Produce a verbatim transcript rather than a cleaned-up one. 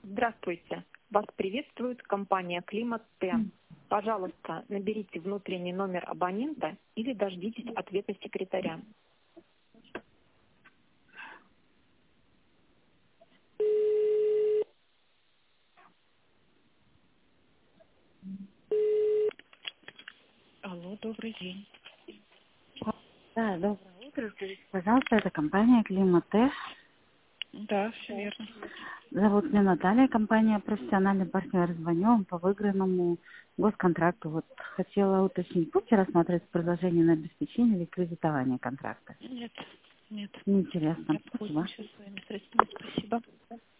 Здравствуйте. Вас приветствует компания «Климат Т». Пожалуйста, наберите внутренний номер абонента или дождитесь ответа секретаря. Алло, добрый день. Да, доброе утро. Скажите, пожалуйста, это компания «Климат Т». Да, все верно. Зовут меня Наталья, компания «Профессиональный партнер». Звоню вам по выигранному госконтракту. Вот хотела уточнить, будете рассматривать предложение на обеспечение или кредитование контракта? Нет, нет. Неинтересно. Не Спасибо. обходимся своими средствами. Спасибо.